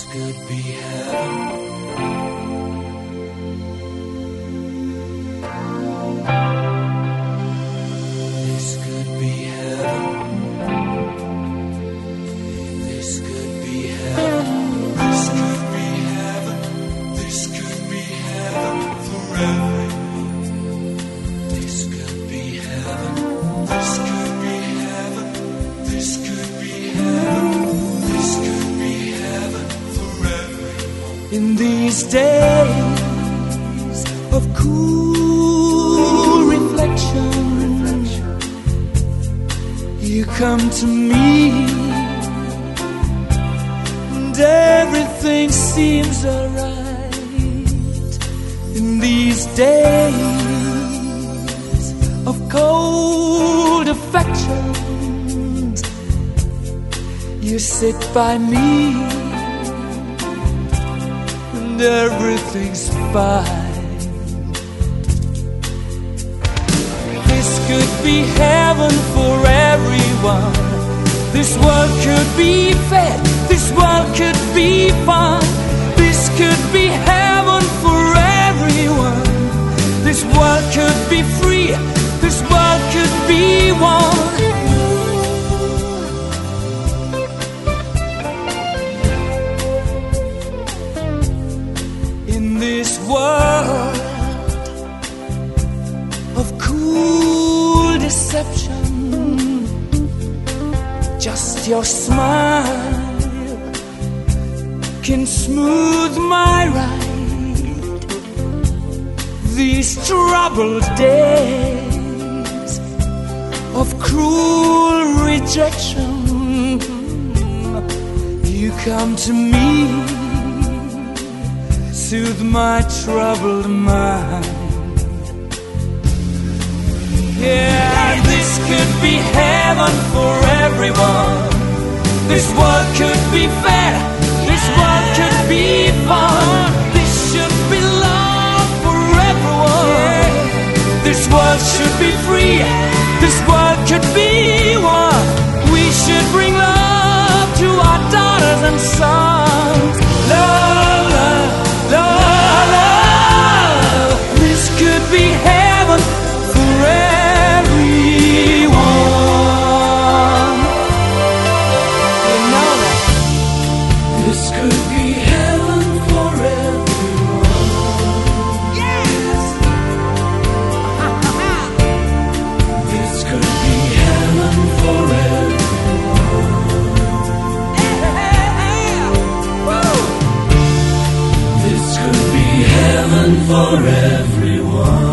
could be heaven. This could be heaven. This could be heaven. This could be heaven. This could be heaven forever. This could be heaven. This could be heaven. This could be heaven. This could be heaven forever. In these days of cool reflection, you come to me, and everything seems alright. In these days of cold affections, you sit by me, and everything's fine. This could be heaven for everyone. This world could be fed. This world could be fun. This could be heaven for everyone. This world could be free. This world could be one. In this world of cool deception, just your smile can smooth my ride. These troubled days of cruel rejection, you come to me, soothe my troubled mind. Yeah, this could be heaven for everyone. This world could be fair. This world could be fun. This should be love for everyone. This world should be free. This world could be one. We should bring love to our daughters and sons. Love, love, love, love. This could be heaven for everyone. You know that. This could be heaven for everyone. Yes. This could be heaven for everyone. Yeah. Woo. This could be heaven for everyone.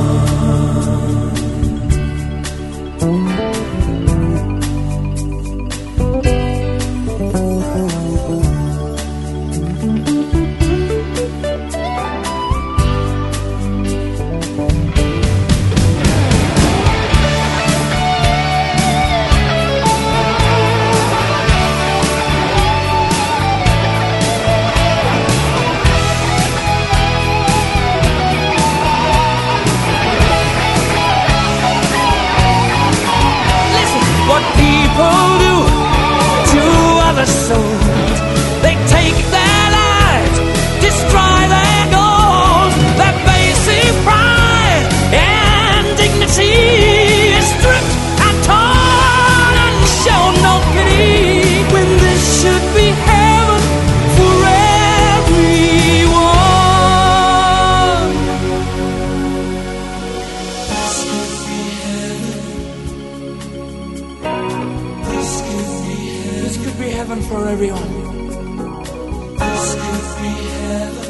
Souls. They take their lives, destroy their goals. Their basic pride and dignity is stripped and torn and show no pity. When this should be heaven for everyone. This could be heaven. This could be heaven. This could be heaven for everyone. This could be heaven.